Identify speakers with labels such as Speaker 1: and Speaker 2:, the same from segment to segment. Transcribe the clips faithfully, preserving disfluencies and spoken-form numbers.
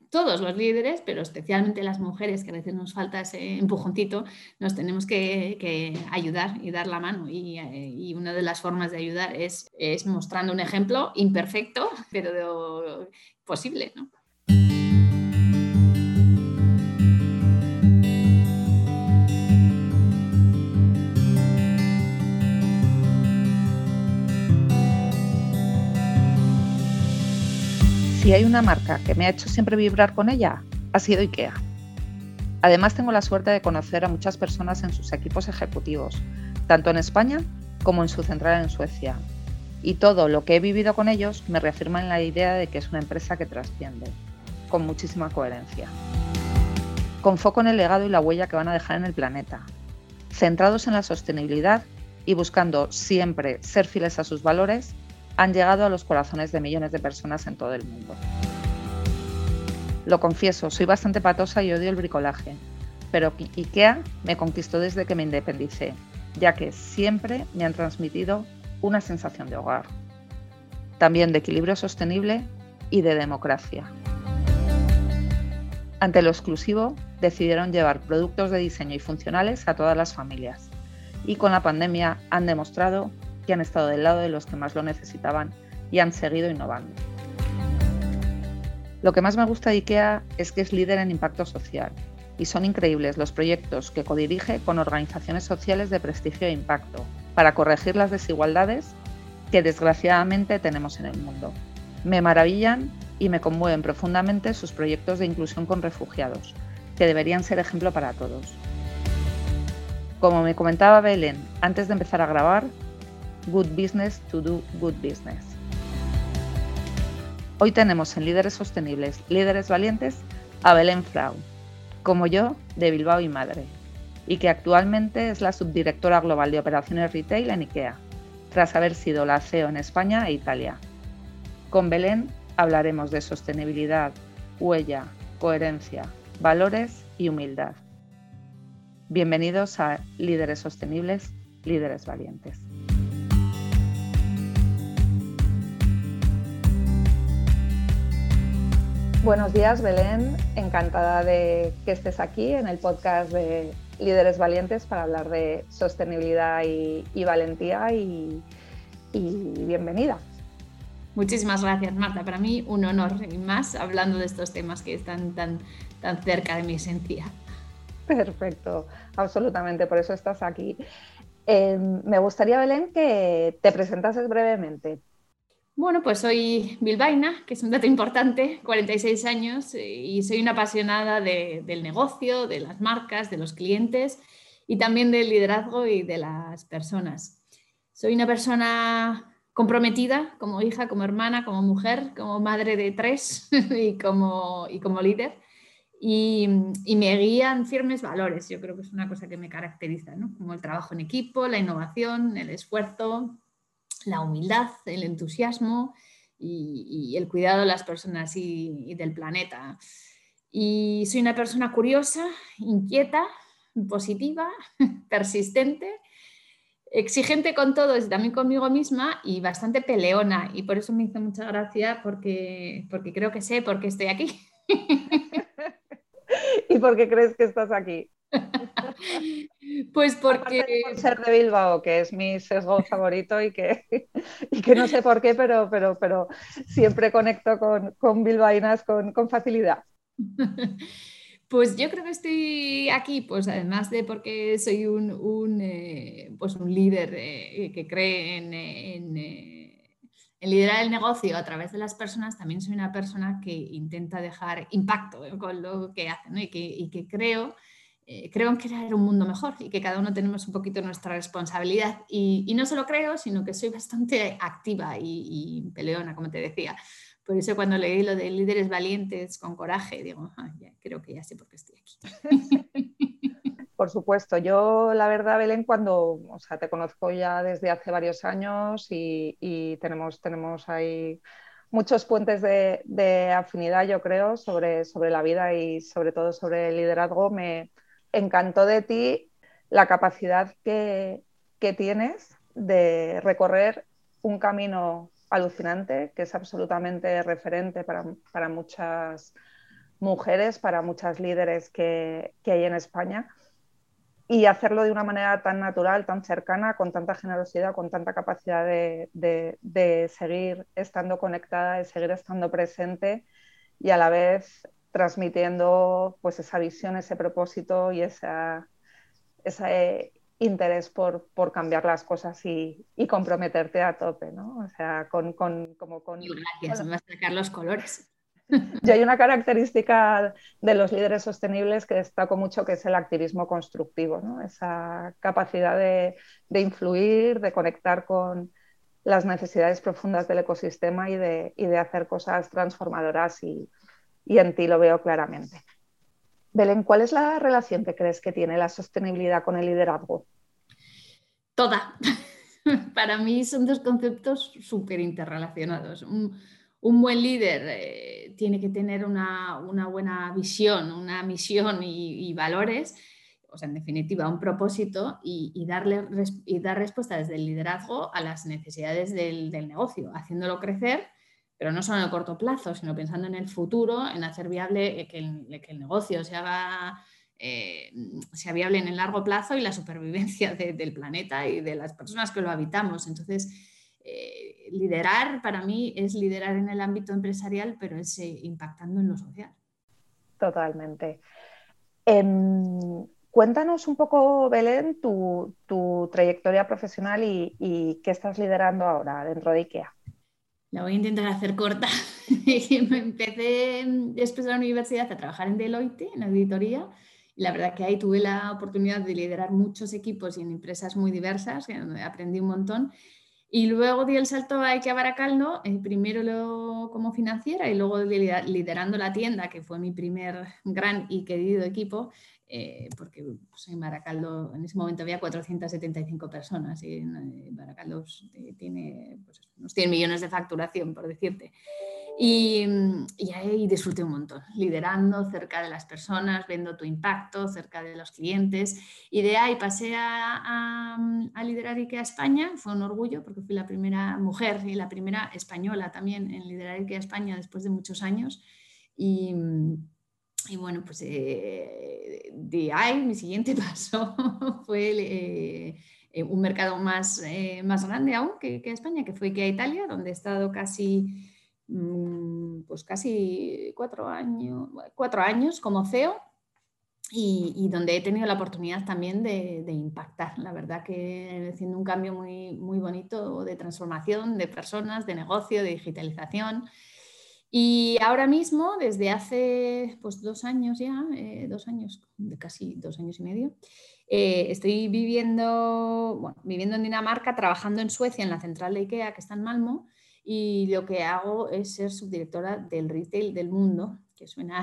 Speaker 1: todos los líderes, pero especialmente las mujeres, que a veces nos falta ese empujoncito, nos tenemos que, que ayudar y dar la mano. Y, eh, y una de las formas de ayudar es, es mostrando un ejemplo imperfecto, pero posible, ¿no?
Speaker 2: Si hay una marca que me ha hecho siempre vibrar con ella, ha sido IKEA. Además, tengo la suerte de conocer a muchas personas en sus equipos ejecutivos, tanto en España como en su central en Suecia. Y todo lo que he vivido con ellos me reafirma en la idea de que es una empresa que trasciende, con muchísima coherencia. Con foco en el legado y la huella que van a dejar en el planeta, centrados en la sostenibilidad y buscando siempre ser fieles a sus valores, han llegado a los corazones de millones de personas en todo el mundo. Lo confieso, soy bastante patosa y odio el bricolaje, pero IKEA me conquistó desde que me independicé, ya que siempre me han transmitido una sensación de hogar, también de equilibrio sostenible y de democracia. Ante lo exclusivo, decidieron llevar productos de diseño y funcionales a todas las familias, y con la pandemia han demostrado que han estado del lado de los que más lo necesitaban y han seguido innovando. Lo que más me gusta de IKEA es que es líder en impacto social y son increíbles los proyectos que codirige con organizaciones sociales de prestigio e impacto para corregir las desigualdades que desgraciadamente tenemos en el mundo. Me maravillan y me conmueven profundamente sus proyectos de inclusión con refugiados, que deberían ser ejemplo para todos. Como me comentaba Belén antes de empezar a grabar, good business to do good business. Hoy tenemos en Líderes Sostenibles, Líderes Valientes a Belén Frau, como yo, de Bilbao y madre, y que actualmente es la subdirectora global de operaciones retail en IKEA, tras haber sido la C E O en España e Italia. Con Belén hablaremos de sostenibilidad, huella, coherencia, valores y humildad. Bienvenidos a Líderes Sostenibles, Líderes Valientes. Buenos días, Belén. Encantada de que estés aquí en el podcast de Líderes Valientes para hablar de sostenibilidad y, y valentía y, y bienvenida.
Speaker 1: Muchísimas gracias, Marta. Para mí un honor y más hablando de estos temas que están tan, tan cerca de mi esencia.
Speaker 2: Perfecto, absolutamente, por eso estás aquí. Eh, me gustaría, Belén, que te presentases brevemente.
Speaker 1: Bueno, pues soy bilbaína, que es un dato importante, cuarenta y seis años, y soy una apasionada de, del negocio, de las marcas, de los clientes y también del liderazgo y de las personas. Soy una persona comprometida como hija, como hermana, como mujer, como madre de tres y como, y como líder. Y, y me guían firmes valores. Yo creo que es una cosa que me caracteriza, ¿no? Como el trabajo en equipo, la innovación, el esfuerzo, la humildad, el entusiasmo y, y el cuidado de las personas y, y del planeta. Y soy una persona curiosa, inquieta, positiva, persistente, exigente con todos y también conmigo misma y bastante peleona. Y por eso me hizo mucha gracia porque, porque creo que sé por qué estoy aquí.
Speaker 2: ¿Y por qué crees que estás aquí?
Speaker 1: Pues porque...
Speaker 2: Aparte de por ser de Bilbao, que es mi sesgo favorito y que, y que no sé por qué, pero, pero, pero siempre conecto con, con bilbaínas con, con facilidad.
Speaker 1: Pues yo creo que estoy aquí, pues además de porque soy un, un, eh, pues un líder eh, que cree en, en, eh, en liderar el negocio a través de las personas, también soy una persona que intenta dejar impacto eh, con lo que hace, ¿no? y, que, y que creo, eh, creo en crear un mundo mejor y que cada uno tenemos un poquito nuestra responsabilidad. Y, y no solo creo, sino que soy bastante activa y, y peleona, como te decía. Por eso cuando leí lo de líderes valientes con coraje, digo, ah, ya, creo que ya sé por qué estoy aquí.
Speaker 2: Sí, por supuesto. Yo, la verdad, Belén, cuando, o sea, te conozco ya desde hace varios años y, y tenemos, tenemos ahí muchos puentes de, de afinidad, yo creo, sobre, sobre la vida y sobre todo sobre el liderazgo. Me encantó de ti la capacidad que, que tienes de recorrer un camino alucinante, que es absolutamente referente para, para muchas mujeres, para muchas líderes que, que hay en España, y hacerlo de una manera tan natural, tan cercana, con tanta generosidad, con tanta capacidad de, de, de seguir estando conectada, de seguir estando presente y a la vez transmitiendo pues esa visión, ese propósito y esa, ese interés por, por cambiar las cosas y, y comprometerte a tope, ¿no? O sea, con... con, como con
Speaker 1: Gracias,
Speaker 2: con...
Speaker 1: me vas a sacar los colores.
Speaker 2: Y hay una característica de los líderes sostenibles que destaco mucho, que es el activismo constructivo, ¿no? Esa capacidad de, de influir, de conectar con las necesidades profundas del ecosistema y de, y de hacer cosas transformadoras, y, y en ti lo veo claramente. Belén, ¿cuál es la relación que crees que tiene la sostenibilidad con el liderazgo?
Speaker 1: Toda. Para mí son dos conceptos súper interrelacionados. Un, un buen líder eh, tiene que tener una, una, buena visión, una misión y, y valores, o sea, en definitiva, un propósito y, y, darle, y dar respuesta desde el liderazgo a las necesidades del, del negocio, haciéndolo crecer, pero no solo en el corto plazo, sino pensando en el futuro, en hacer viable que el, que el negocio se haga... Eh, sea viable en el largo plazo y la supervivencia de, del planeta y de las personas que lo habitamos. Entonces, eh, liderar para mí es liderar en el ámbito empresarial, pero es eh, impactando en lo social.
Speaker 2: Totalmente. Eh, cuéntanos un poco, Belén, tu, tu trayectoria profesional y, y qué estás liderando ahora dentro de IKEA.
Speaker 1: La voy a intentar hacer corta. Empecé después de la universidad a trabajar en Deloitte, en auditoría, y la verdad que ahí tuve la oportunidad de liderar muchos equipos y en empresas muy diversas, donde aprendí un montón. Y luego di el salto a IKEA Baracaldo, eh, primero lo, como financiera y luego liderando la tienda, que fue mi primer gran y querido equipo, eh, porque pues, en Baracaldo en ese momento había cuatrocientas setenta y cinco personas y en, en Baracaldo eh, tiene pues, unos cien millones de facturación, por decirte. Y, y ahí disfruté un montón, liderando cerca de las personas, viendo tu impacto cerca de los clientes. Y de ahí pasé a, a, a liderar IKEA España. Fue un orgullo porque fui la primera mujer y la primera española también en liderar IKEA España después de muchos años. Y, y bueno, pues eh, de ahí mi siguiente paso fue eh, un mercado más, eh, más grande aún que, que España, que fue IKEA Italia, donde he estado casi... pues casi cuatro años, cuatro años como C E O y, y donde he tenido la oportunidad también de, de impactar. La verdad que haciendo un cambio muy, muy bonito de transformación de personas, de negocio, de digitalización. Y ahora mismo, desde hace pues, dos años ya, eh, dos años, casi dos años y medio, eh, estoy viviendo, bueno, viviendo en Dinamarca, trabajando en Suecia, en la central de IKEA, que está en Malmö, y lo que hago es ser subdirectora del retail del mundo, que suena,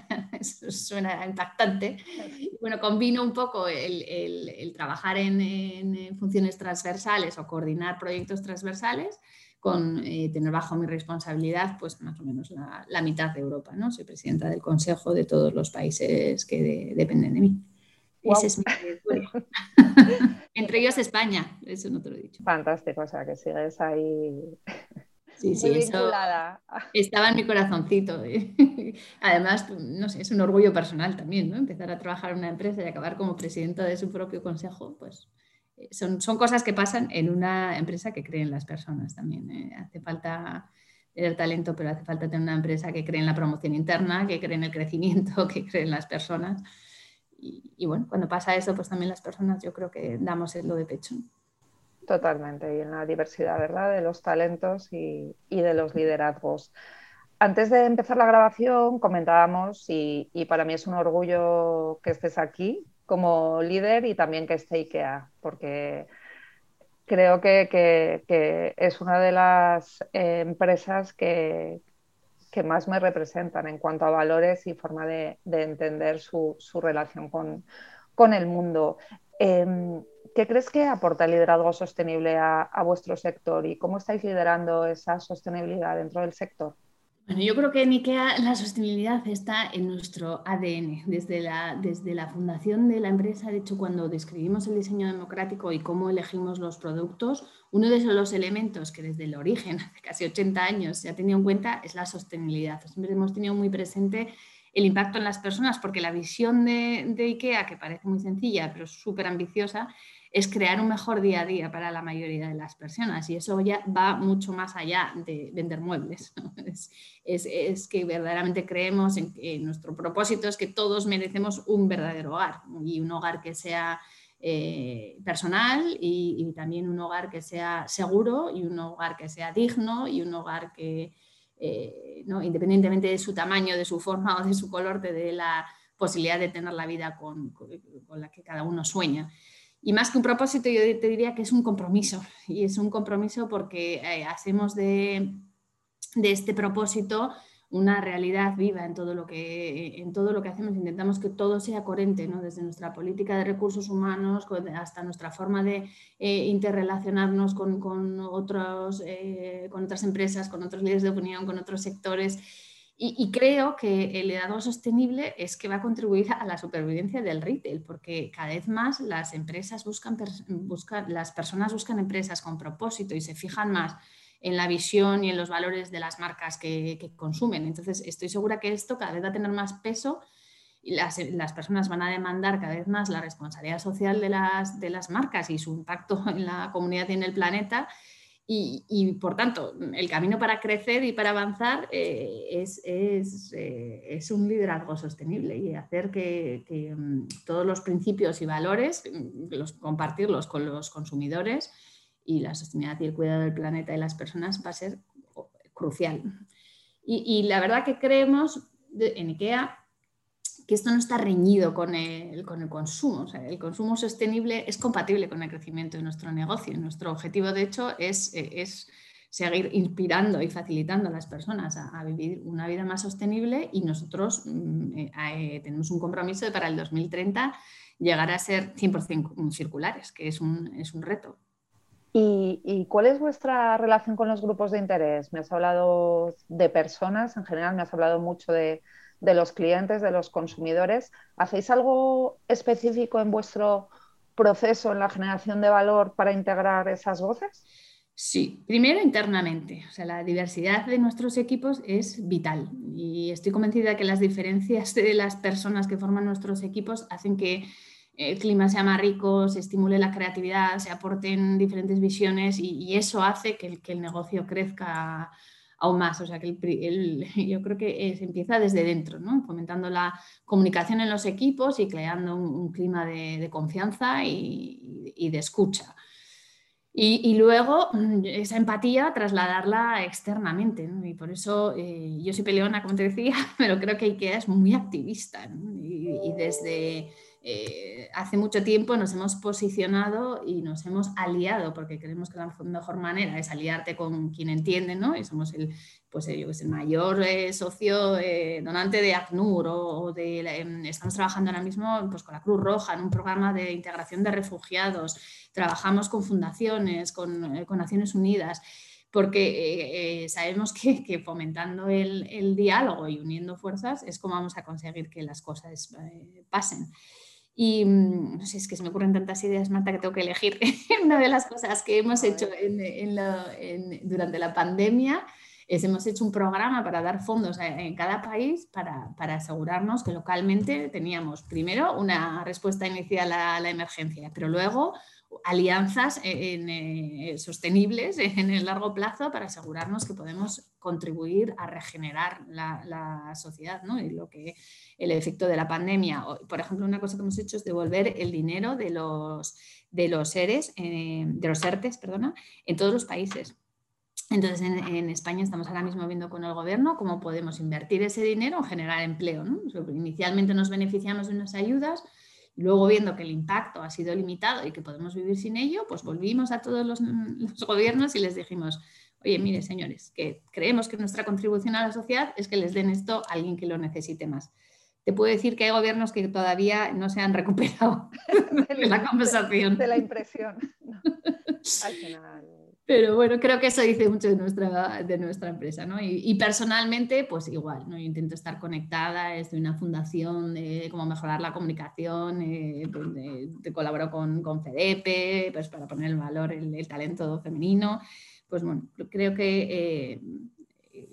Speaker 1: suena impactante. Y bueno, combino un poco el, el, el trabajar en, en funciones transversales o coordinar proyectos transversales con eh, tener bajo mi responsabilidad pues más o menos la, la mitad de Europa, ¿no? Soy presidenta del consejo de todos los países que de, dependen de mí.
Speaker 2: Wow.
Speaker 1: Ese es mi trayectoria. Entre ellos España, eso no te lo he dicho.
Speaker 2: Fantástico, o sea que sigues ahí
Speaker 1: sí,
Speaker 2: muy
Speaker 1: sí,
Speaker 2: vinculada.
Speaker 1: Eso estaba en mi corazoncito. Además, no sé, es un orgullo personal también, ¿no? Empezar a trabajar en una empresa y acabar como presidenta de su propio consejo, pues son, son cosas que pasan en una empresa que cree en las personas también. ¿eh? Hace falta tener talento, pero hace falta tener una empresa que cree en la promoción interna, que cree en el crecimiento, que cree en las personas. Y, y bueno, cuando pasa eso, pues también las personas yo creo que damos lo de pecho.
Speaker 2: Totalmente, y en la diversidad, ¿verdad?, de los talentos y, y de los liderazgos. Antes de empezar la grabación comentábamos, y, y para mí es un orgullo que estés aquí como líder y también que esté IKEA, porque creo que, que, que es una de las eh, empresas que, que más me representan en cuanto a valores y forma de, de entender su, su relación con, con el mundo. Eh, ¿Qué crees que aporta el liderazgo sostenible a, a vuestro sector y cómo estáis liderando esa sostenibilidad dentro del sector?
Speaker 1: Bueno, yo creo que en IKEA la sostenibilidad está en nuestro A D N. Desde la, desde la fundación de la empresa, de hecho, cuando describimos el diseño democrático y cómo elegimos los productos, uno de los elementos que desde el origen, hace casi ochenta años, se ha tenido en cuenta es la sostenibilidad. Siempre hemos tenido muy presente el impacto en las personas, porque la visión de, de IKEA, que parece muy sencilla, pero súper ambiciosa, es crear un mejor día a día para la mayoría de las personas, y eso ya va mucho más allá de vender muebles, ¿no? Es, es, es que verdaderamente creemos en que nuestro propósito es que todos merecemos un verdadero hogar, y un hogar que sea eh, personal y, y también un hogar que sea seguro y un hogar que sea digno y un hogar que, eh, ¿no? independientemente de su tamaño, de su forma o de su color, te dé la posibilidad de tener la vida con, con, con la que cada uno sueña. Y más que un propósito, yo te diría que es un compromiso. Y es un compromiso porque eh, hacemos de, de este propósito una realidad viva en todo lo que, en todo lo que hacemos. Intentamos que todo sea coherente, ¿no? Desde nuestra política de recursos humanos hasta nuestra forma de eh, interrelacionarnos con, con, otros, eh, con otras empresas, con otros líderes de opinión, con otros sectores. Y, y creo que el liderazgo sostenible es que va a contribuir a la supervivencia del retail, porque cada vez más las empresas buscan, buscan, las personas buscan empresas con propósito y se fijan más en la visión y en los valores de las marcas que, que consumen. Entonces, estoy segura que esto cada vez va a tener más peso y las, las personas van a demandar cada vez más la responsabilidad social de las, de las marcas y su impacto en la comunidad y en el planeta. Y, y, por tanto, el camino para crecer y para avanzar eh, es, es, eh, es un liderazgo sostenible y hacer que, que um, todos los principios y valores, los, compartirlos con los consumidores, y la sostenibilidad y el cuidado del planeta y las personas va a ser crucial. Y, y la verdad que creemos en IKEA que esto no está reñido con el, con el consumo. O sea, el consumo sostenible es compatible con el crecimiento de nuestro negocio. Nuestro objetivo, de hecho, es, es seguir inspirando y facilitando a las personas a, a vivir una vida más sostenible, y nosotros eh, eh, tenemos un compromiso de para el dos mil treinta llegar a ser cien por ciento circulares, que es un, es un reto.
Speaker 2: ¿Y, ¿Y cuál es vuestra relación con los grupos de interés? Me has hablado de personas, en general me has hablado mucho de, de los clientes, de los consumidores. ¿Hacéis algo específico en vuestro proceso en la generación de valor para integrar esas voces?
Speaker 1: Sí, primero internamente. O sea, la diversidad de nuestros equipos es vital, y estoy convencida de que las diferencias de las personas que forman nuestros equipos hacen que el clima sea más rico, se estimule la creatividad, se aporten diferentes visiones, y, y eso hace que el, que el negocio crezca aún más. O sea, que el, el, yo creo que se empieza desde dentro, ¿no? Fomentando la comunicación en los equipos y creando un, un clima de, de confianza y, y de escucha. Y, y luego esa empatía trasladarla externamente, ¿no? Y por eso eh, yo soy peleona, como te decía, pero creo que IKEA es muy activista, ¿no? y, y desde eh, hace mucho tiempo nos hemos posicionado y nos hemos aliado, porque creemos que la mejor manera es aliarte con quien entiende, ¿no? Y somos el, pues, eh, el mayor eh, socio eh, donante de ACNUR, o, o de, eh, estamos trabajando ahora mismo pues, con la Cruz Roja en un programa de integración de refugiados. Trabajamos con fundaciones, con, con Naciones Unidas, porque eh, sabemos que, que fomentando el, el diálogo y uniendo fuerzas es como vamos a conseguir que las cosas eh, pasen. Y no sé, es que se me ocurren tantas ideas, Marta, que tengo que elegir. Una de las cosas que hemos hecho en, en lo, en, durante la pandemia es hemos hecho un programa para dar fondos en cada país para, para asegurarnos que localmente teníamos primero una respuesta inicial a la emergencia, pero luego alianzas en, en, sostenibles en el largo plazo para asegurarnos que podemos contribuir a regenerar la, la sociedad, ¿no? Y lo que el efecto de la pandemia. Por ejemplo, una cosa que hemos hecho es devolver el dinero de los, de los ERES, eh, de los ERTES, perdona, en todos los países. Entonces, en, en España estamos ahora mismo viendo con el gobierno cómo podemos invertir ese dinero en generar empleo, ¿no? Inicialmente nos beneficiamos de unas ayudas, y luego, viendo que el impacto ha sido limitado y que podemos vivir sin ello, pues volvimos a todos los, los gobiernos y les dijimos: oye, mire, señores, que creemos que nuestra contribución a la sociedad es que les den esto a alguien que lo necesite más. Te puedo decir que hay gobiernos que todavía no se han recuperado de, de la conversación.
Speaker 2: De, de la impresión. No. Al final...
Speaker 1: Pero bueno, creo que eso dice mucho de nuestra, de nuestra empresa, ¿no? Y, y personalmente, pues igual, ¿no? Yo intento estar conectada, estoy en una fundación de cómo mejorar la comunicación, eh, de, de colaboro con, con FEDEPE, pues para poner en valor el, el talento femenino. Pues bueno, creo que eh,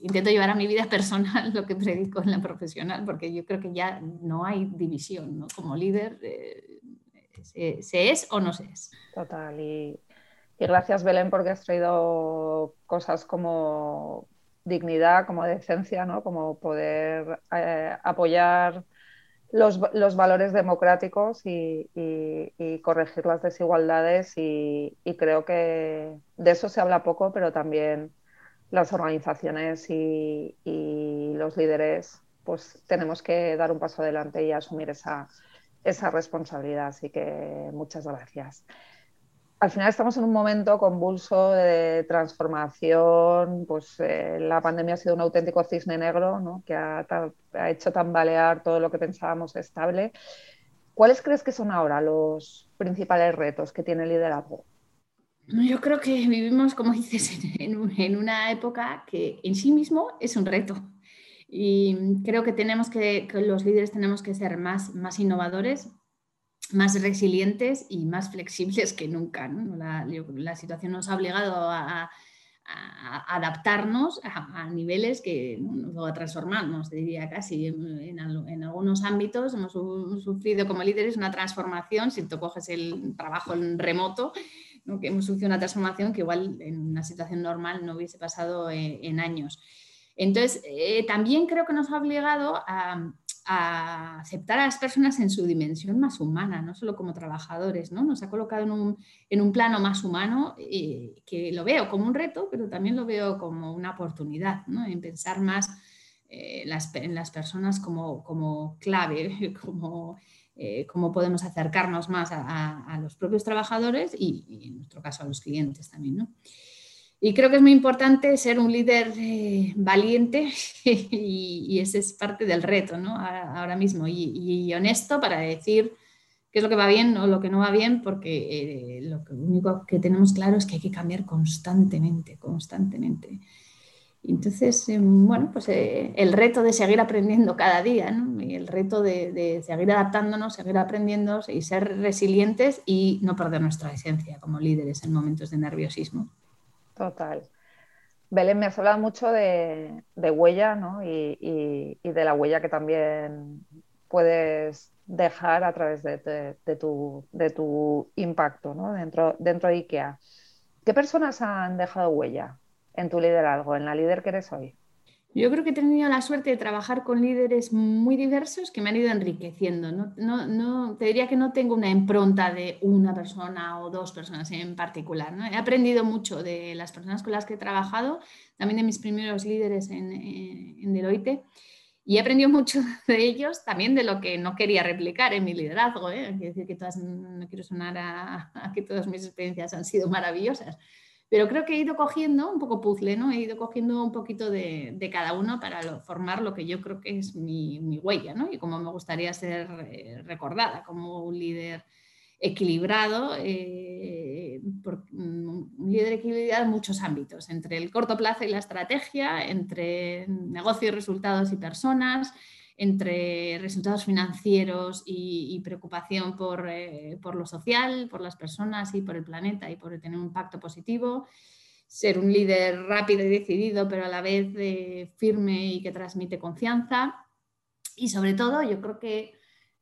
Speaker 1: intento llevar a mi vida personal lo que predico en la profesional, porque yo creo que ya no hay división, ¿no? Como líder, eh, se, se es o no se es.
Speaker 2: Total. Y, y gracias, Belén, porque has traído cosas como dignidad, como decencia, ¿no? Como poder eh, apoyar los, los valores democráticos y, y, y corregir las desigualdades. Y, y creo que de eso se habla poco, pero también las organizaciones y, y los líderes pues tenemos que dar un paso adelante y asumir esa, esa responsabilidad. Así que muchas gracias. Al final estamos en un momento convulso de transformación, pues eh, la pandemia ha sido un auténtico cisne negro, ¿no? Que ha, ha hecho tambalear todo lo que pensábamos estable. ¿Cuáles crees que son ahora los principales retos que tiene el liderazgo?
Speaker 1: Yo creo que vivimos, como dices, en, un, en una época que en sí mismo es un reto. Y creo que tenemos que, que los líderes tenemos que ser más, más innovadores, más resilientes y más flexibles que nunca, ¿no? La, la situación nos ha obligado a, a, a adaptarnos a, a, niveles que nos a transformarnos, diría casi. En, en, en algunos ámbitos hemos sufrido como líderes una transformación, si tú coges el trabajo en remoto, ¿no? Que hemos sufrido una transformación que igual en una situación normal no hubiese pasado en, en años. Entonces, eh, también creo que nos ha obligado a, a aceptar a las personas en su dimensión más humana, no solo como trabajadores, ¿no? Nos ha colocado en un, en un plano más humano eh, que lo veo como un reto, pero también lo veo como una oportunidad, ¿no? En pensar más eh, las, en las personas como, como clave, como eh, cómo podemos acercarnos más a, a, a los propios trabajadores y, y, en nuestro caso, a los clientes también, ¿no? Y creo que es muy importante ser un líder eh, valiente y, y ese es parte del reto, ¿no? Ahora mismo y, y honesto para decir qué es lo que va bien o lo que no va bien, porque eh, lo único que tenemos claro es que hay que cambiar constantemente, constantemente. Entonces, eh, bueno, pues eh, el reto de seguir aprendiendo cada día, ¿no? Y el reto de, de seguir adaptándonos, seguir aprendiendo y ser resilientes y no perder nuestra esencia como líderes en momentos de nerviosismo.
Speaker 2: Total. Belén, me has hablado mucho de, de huella, ¿no? y, y, y de la huella que también puedes dejar a través de, de, de, tu, de tu impacto, ¿no? dentro, dentro de IKEA. ¿Qué personas han dejado huella en tu liderazgo, en la líder que eres hoy?
Speaker 1: Yo creo que he tenido la suerte de trabajar con líderes muy diversos que me han ido enriqueciendo. No, no, no, te diría que no tengo una impronta de una persona o dos personas en particular, ¿no? He aprendido mucho de las personas con las que he trabajado, también de mis primeros líderes en, en, en Deloitte, y he aprendido mucho de ellos, también de lo que no quería replicar en mi liderazgo. ¿eh? Quiero decir que todas, no quiero sonar a, a que todas mis experiencias han sido maravillosas. Pero creo que he ido cogiendo un poco puzzle, ¿no? He ido cogiendo un poquito de, de cada uno para lo, formar lo que yo creo que es mi, mi huella, ¿no? Y cómo me gustaría ser eh, recordada como un líder equilibrado, eh, por, un líder equilibrado en muchos ámbitos, entre el corto plazo y la estrategia, entre negocio y resultados y personas, entre resultados financieros y, y preocupación por, eh, por lo social, por las personas y por el planeta y por tener un impacto positivo. Ser un líder rápido y decidido, pero a la vez eh, firme y que transmite confianza. Y sobre todo, yo creo que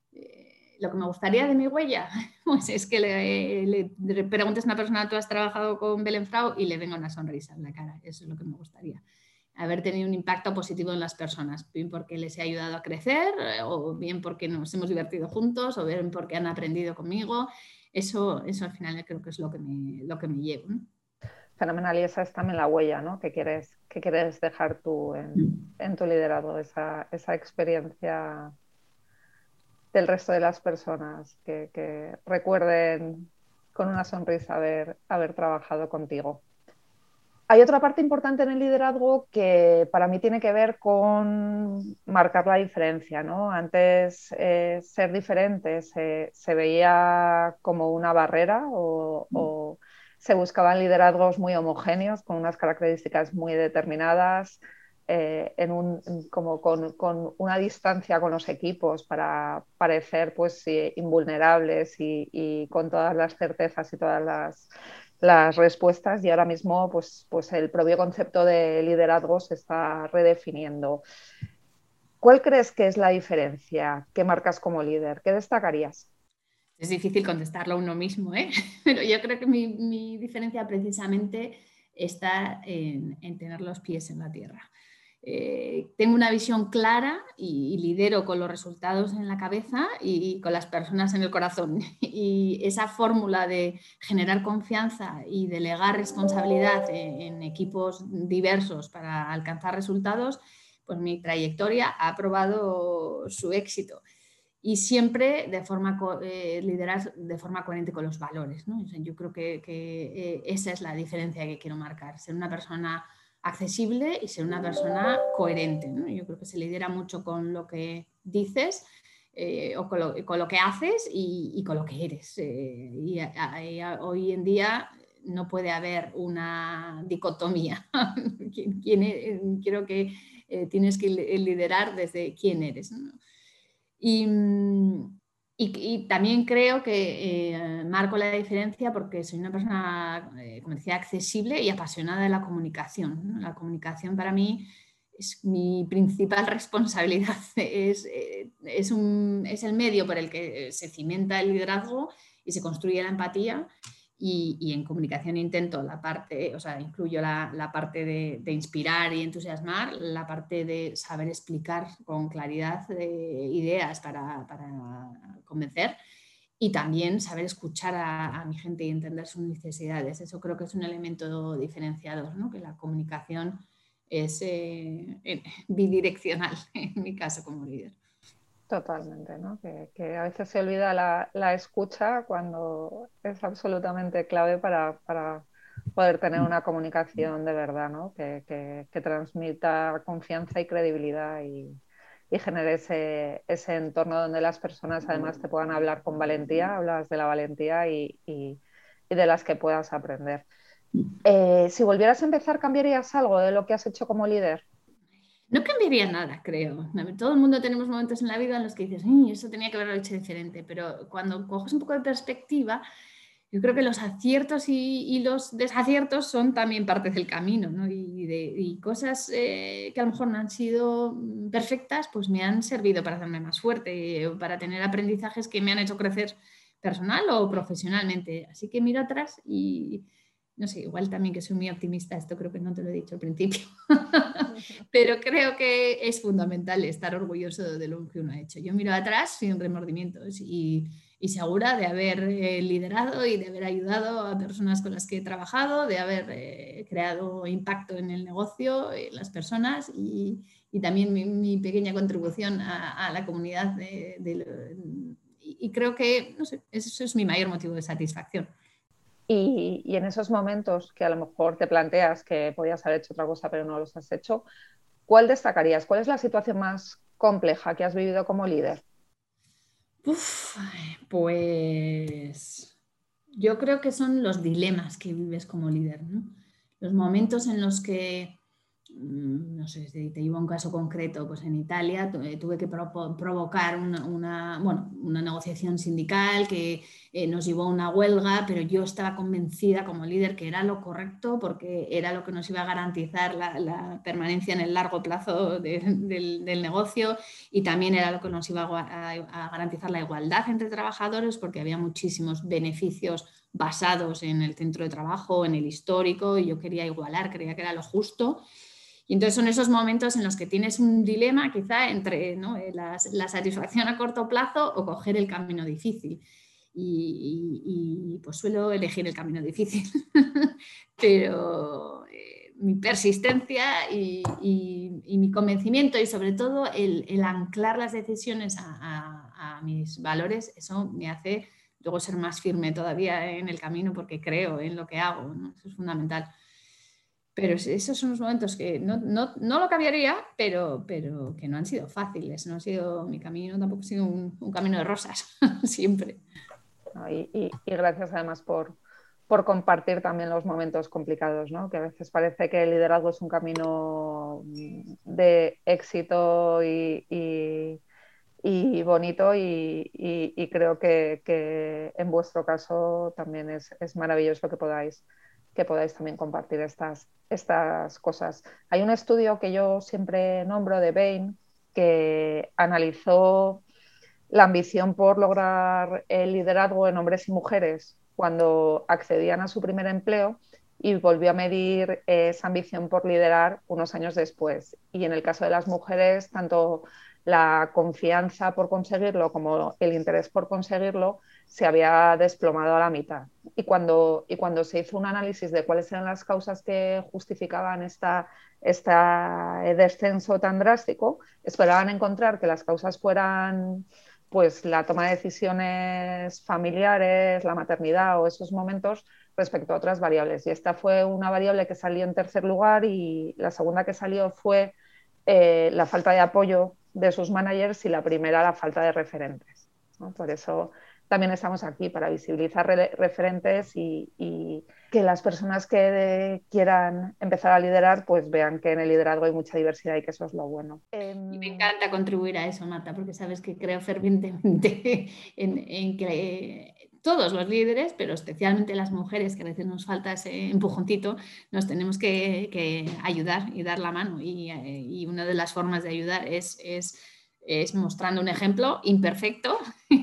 Speaker 1: eh, lo que me gustaría de mi huella pues es que le, le, le preguntes a una persona, ¿tú has trabajado con Belén Frau? Y le venga una sonrisa en la cara. Eso es lo que me gustaría. Haber tenido un impacto positivo en las personas, bien porque les he ayudado a crecer, o bien porque nos hemos divertido juntos, o bien porque han aprendido conmigo. Eso, eso al final creo que es lo que me, lo que me llevo, ¿no?
Speaker 2: Fenomenal, y esa es también la huella, ¿no? que, quieres, que quieres dejar tú en, en tu liderazgo, esa, esa experiencia del resto de las personas que, que recuerden con una sonrisa haber, haber trabajado contigo. Hay otra parte importante en el liderazgo que para mí tiene que ver con marcar la diferencia, ¿no? Antes eh, ser diferente se, se veía como una barrera o, o se buscaban liderazgos muy homogéneos con unas características muy determinadas, eh, en un, como con, con, una distancia con los equipos para parecer pues, invulnerables y, y con todas las certezas y todas las las respuestas y ahora mismo pues, pues el propio concepto de liderazgo se está redefiniendo. ¿Cuál crees que es la diferencia que marcas como líder? ¿Qué destacarías?
Speaker 1: Es difícil contestarlo a uno mismo, ¿eh? Pero yo creo que mi, mi diferencia precisamente está en, en, tener los pies en la tierra. Eh, tengo una visión clara y, y lidero con los resultados en la cabeza y, y con las personas en el corazón. Y esa fórmula de generar confianza y delegar responsabilidad en, en equipos diversos para alcanzar resultados, pues mi trayectoria ha probado su éxito. Y siempre de forma, eh, liderar de forma coherente con los valores, ¿no? O sea, yo creo que, que eh, esa es la diferencia que quiero marcar, ser una persona accesible y ser una persona coherente, ¿no? Yo creo que se lidera mucho con lo que dices eh, o con lo, con lo que haces y, y con lo que eres. Eh, y a, a, a, hoy en día no puede haber una dicotomía. ¿Quién, quién es? Creo que eh, tienes que liderar desde quién eres, ¿no? Y, y, y, también creo que eh, marco la diferencia porque soy una persona, eh, como decía, accesible y apasionada de la comunicación, ¿no? La comunicación para mí es mi principal responsabilidad, es, eh, es, un, es el medio por el que se cimenta el liderazgo y se construye la empatía. Y, y en comunicación intento la parte, o sea, incluyo la, la parte de, de inspirar y entusiasmar, la parte de saber explicar con claridad de ideas para, para convencer y también saber escuchar a, a mi gente y entender sus necesidades. Eso creo que es un elemento diferenciador, ¿no? Que la comunicación es eh, bidireccional en mi caso como líder.
Speaker 2: Totalmente, ¿no? Que, que a veces se olvida la, la escucha cuando es absolutamente clave para, para poder tener una comunicación de verdad, ¿no? Que, que, que transmita confianza y credibilidad y, y genere ese, ese entorno donde las personas además te puedan hablar con valentía, hablas de la valentía y, y, y de las que puedas aprender. Eh, si volvieras a empezar, ¿cambiarías algo de lo que has hecho como líder?
Speaker 1: No cambiaría nada, creo. Todo el mundo tenemos momentos en la vida en los que dices, eso tenía que haberlo hecho diferente, pero cuando coges un poco de perspectiva, yo creo que los aciertos y, y los desaciertos son también parte del camino, ¿no? Y, de, y cosas eh, que a lo mejor no han sido perfectas, pues me han servido para hacerme más fuerte, eh, para tener aprendizajes que me han hecho crecer personal o profesionalmente. Así que miro atrás y no sé, igual también que soy muy optimista, esto creo que no te lo he dicho al principio, pero creo que es fundamental estar orgulloso de lo que uno ha hecho. Yo miro atrás sin remordimientos y, y segura de haber eh, liderado y de haber ayudado a personas con las que he trabajado, de haber eh, creado impacto en el negocio, en las personas y, y también mi, mi, pequeña contribución a, a la comunidad. De, de, y creo que, no sé, eso es mi mayor motivo de satisfacción.
Speaker 2: Y, y en esos momentos que a lo mejor te planteas que podías haber hecho otra cosa pero no los has hecho, ¿cuál destacarías? ¿Cuál es la situación más compleja que has vivido como líder?
Speaker 1: Uf, pues yo creo que son los dilemas que vives como líder, ¿no? Los momentos en los que, no sé, si te llevo a un caso concreto, pues en Italia tuve que provocar una, una, bueno, una negociación sindical que eh, nos llevó a una huelga, pero yo estaba convencida como líder que era lo correcto porque era lo que nos iba a garantizar la, la permanencia en el largo plazo de, del, del negocio y también era lo que nos iba a, a, a garantizar la igualdad entre trabajadores porque había muchísimos beneficios basados en el centro de trabajo, en el histórico, y yo quería igualar, creía que era lo justo. Y entonces son esos momentos en los que tienes un dilema quizá entre, ¿no?, la, la satisfacción a corto plazo o coger el camino difícil. Y, y, y pues suelo elegir el camino difícil, pero eh, mi persistencia y, y, y mi convencimiento y sobre todo el, el anclar las decisiones a, a, a mis valores, eso me hace luego ser más firme todavía en el camino porque creo en lo que hago, ¿no? Eso es fundamental. Pero esos son los momentos que no, no, no lo cambiaría, pero, pero que no han sido fáciles. No ha sido mi camino, tampoco ha sido un, un camino de rosas, siempre.
Speaker 2: Y, y, y gracias además por, por compartir también los momentos complicados, ¿no? Que a veces parece que el liderazgo es un camino de éxito y, y, y bonito y, y- y creo que, que en vuestro caso también es, es maravilloso que podáis, que podáis también compartir estas, estas cosas. Hay un estudio que yo siempre nombro de Bain que analizó la ambición por lograr el liderazgo en hombres y mujeres cuando accedían a su primer empleo y volvió a medir esa ambición por liderar unos años después. Y en el caso de las mujeres, tanto la confianza por conseguirlo como el interés por conseguirlo se había desplomado a la mitad. Y cuando, y cuando se hizo un análisis de cuáles eran las causas que justificaban esta, este descenso tan drástico, esperaban encontrar que las causas fueran pues la toma de decisiones familiares, la maternidad o esos momentos respecto a otras variables. Y esta fue una variable que salió en tercer lugar y la segunda que salió fue eh, la falta de apoyo de sus managers y la primera la falta de referentes, ¿no? Por eso también estamos aquí, para visibilizar re referentes y, y, que las personas que de, quieran empezar a liderar pues vean que en el liderazgo hay mucha diversidad y que eso es lo bueno.
Speaker 1: Y me encanta contribuir a eso, Marta, porque sabes que creo fervientemente en, en que todos los líderes, pero especialmente las mujeres, que a veces nos falta ese empujoncito, nos tenemos que, que ayudar y dar la mano. Y, y, una de las formas de ayudar es, es, es mostrando un ejemplo imperfecto,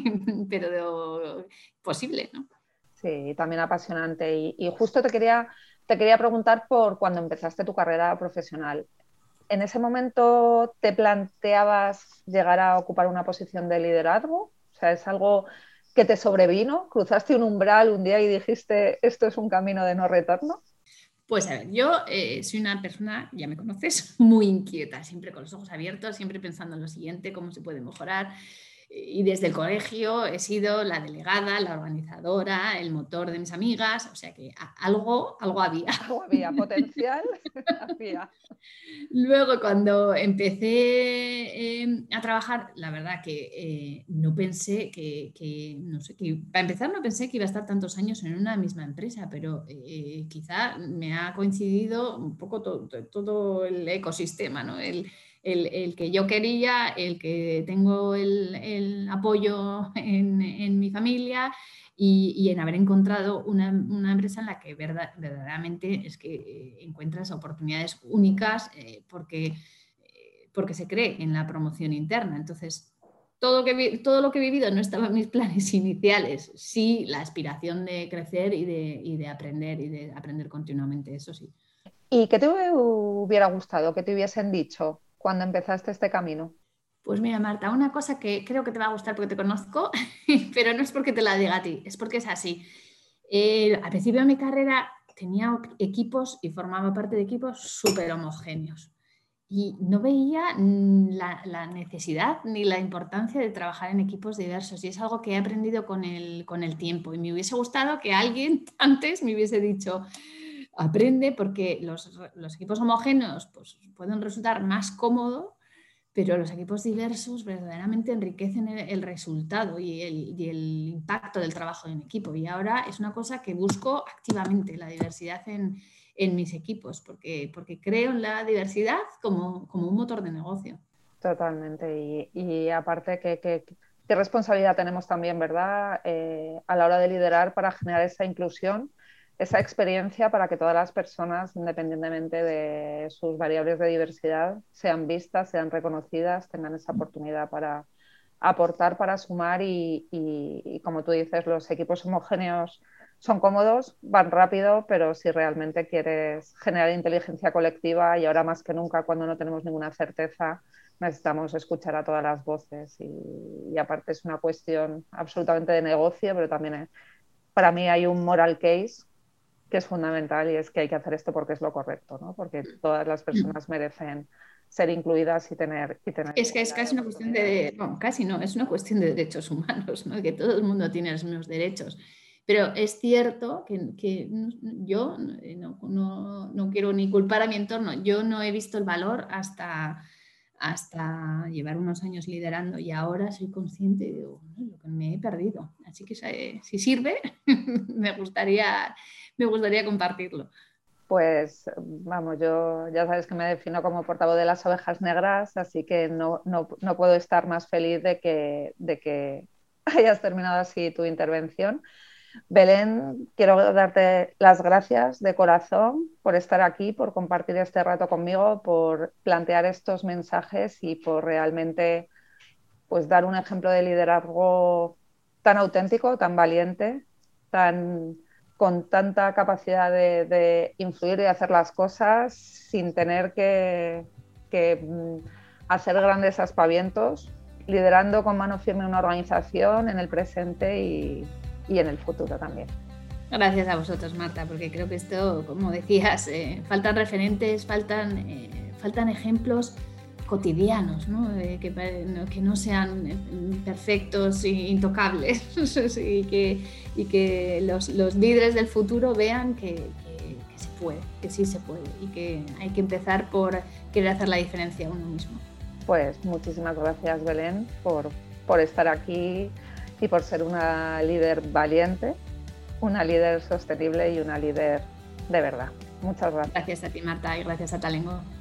Speaker 1: pero posible, ¿no?
Speaker 2: Sí, también apasionante. Y, y justo te quería, te quería preguntar por cuando empezaste tu carrera profesional. ¿En ese momento te planteabas llegar a ocupar una posición de liderazgo? O sea, ¿es algo que te sobrevino? ¿Cruzaste un umbral un día y dijiste, esto es un camino de no retorno?
Speaker 1: Pues a ver, yo eh, soy una persona, ya me conoces, muy inquieta, siempre con los ojos abiertos, siempre pensando en lo siguiente, cómo se puede mejorar. Y desde el colegio he sido la delegada, la organizadora, el motor de mis amigas, o sea que algo, algo había.
Speaker 2: Algo había, potencial había.
Speaker 1: Luego, cuando empecé eh, a trabajar, la verdad que eh, no pensé que, que, no sé, que, para empezar, no pensé que iba a estar tantos años en una misma empresa, pero eh, quizá me ha coincidido un poco todo, todo el ecosistema, ¿no? El, el, el, que yo quería, el que tengo el, el apoyo en, en mi familia. Y, y, en haber encontrado una, una empresa en la que verdad, verdaderamente es que eh, encuentras oportunidades únicas eh, porque, eh, porque se cree en la promoción interna. Entonces, todo, que, todo lo que he vivido no estaba en mis planes iniciales, sí la aspiración de crecer y de, y de aprender y de aprender continuamente, eso sí.
Speaker 2: ¿Y qué te hubiera gustado que te hubiesen dicho cuando empezaste este camino?
Speaker 1: Pues mira, Marta, una cosa que creo que te va a gustar porque te conozco, pero no es porque te la diga a ti, es porque es así. Eh, al principio de mi carrera tenía equipos y formaba parte de equipos súper homogéneos y no veía la, la, necesidad ni la importancia de trabajar en equipos diversos y es algo que he aprendido con el, con el tiempo y me hubiese gustado que alguien antes me hubiese dicho aprende porque los, los equipos homogéneos pues, pueden resultar más cómodos, pero los equipos diversos verdaderamente enriquecen el, el resultado y el, y el, impacto del trabajo en equipo. Y ahora es una cosa que busco activamente, la diversidad en, en mis equipos, porque, porque creo en la diversidad como, como un motor de negocio.
Speaker 2: Totalmente. Y, y aparte, ¿qué, qué, qué responsabilidad tenemos también, ¿verdad? Eh, a la hora de liderar para generar esa inclusión, esa experiencia para que todas las personas, independientemente de sus variables de diversidad, sean vistas, sean reconocidas, tengan esa oportunidad para aportar, para sumar y, y, y como tú dices, los equipos homogéneos son cómodos, van rápido, pero si realmente quieres generar inteligencia colectiva y ahora más que nunca cuando no tenemos ninguna certeza, necesitamos escuchar a todas las voces y, y aparte es una cuestión absolutamente de negocio, pero también es, para mí hay un moral case que es fundamental y es que hay que hacer esto porque es lo correcto, ¿no? Porque todas las personas merecen ser incluidas y tener, y tener
Speaker 1: Es que es casi una cuestión de, bueno, casi no, es una cuestión de derechos humanos, ¿no? Que todo el mundo tiene los mismos derechos. Pero es cierto que, que yo no, no, no quiero ni culpar a mi entorno, yo no he visto el valor hasta, hasta llevar unos años liderando y ahora soy consciente de oh, lo que me he perdido. Así que si sirve, me gustaría, me gustaría compartirlo.
Speaker 2: Pues vamos, yo ya sabes que me defino como portavoz de las ovejas negras, así que no, no, no puedo estar más feliz de que, de que hayas terminado así tu intervención. Belén, quiero darte las gracias de corazón por estar aquí, por compartir este rato conmigo, por plantear estos mensajes y por realmente pues, dar un ejemplo de liderazgo tan auténtico, tan valiente, tan, con tanta capacidad de, de influir y hacer las cosas sin tener que, que hacer grandes aspavientos, liderando con mano firme una organización en el presente y, y en el futuro también.
Speaker 1: Gracias a vosotros, Marta, porque creo que esto, como decías, eh, faltan referentes, faltan, eh, faltan ejemplos cotidianos, ¿no? Eh, que, que no sean perfectos e intocables y, que, y que los, los líderes del futuro vean que, que, que se puede, que sí se puede y que hay que empezar por querer hacer la diferencia uno mismo.
Speaker 2: Pues muchísimas gracias, Belén, por, por estar aquí y por ser una líder valiente, una líder sostenible y una líder de verdad. Muchas gracias.
Speaker 1: Gracias a ti, Marta, y gracias a Talengo.